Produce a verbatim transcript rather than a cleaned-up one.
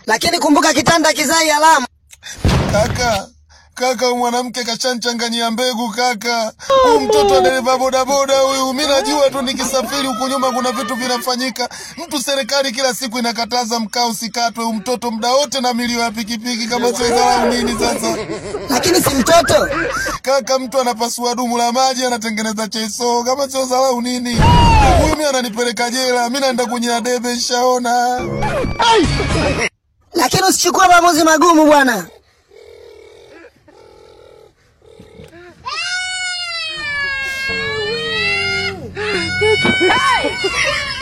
Lakini kumbuka kitanda kizai alama. Kaka, kaka mwanamke kachanchanganyia mbegu kaka. Huyu mtoto dereva boda boda huyu, mimi najua tu nikisafiri huko nyuma kuna vitu vinafanyika. Mtu serikali kila siku inakataza mkao usikatwe, huyu mtoto muda wote na milio ya pikipiki kama sio dharau nini sasa. Lakini si mtoto. Kaka mtu anapasua dumu la maji anatengeneza cheso kama sio dharau nini. Huyu mimi ananipeleka jela, mimi naenda kwenye debe shaona. Lakini usichukue maamuzi magumu bwana. Hey!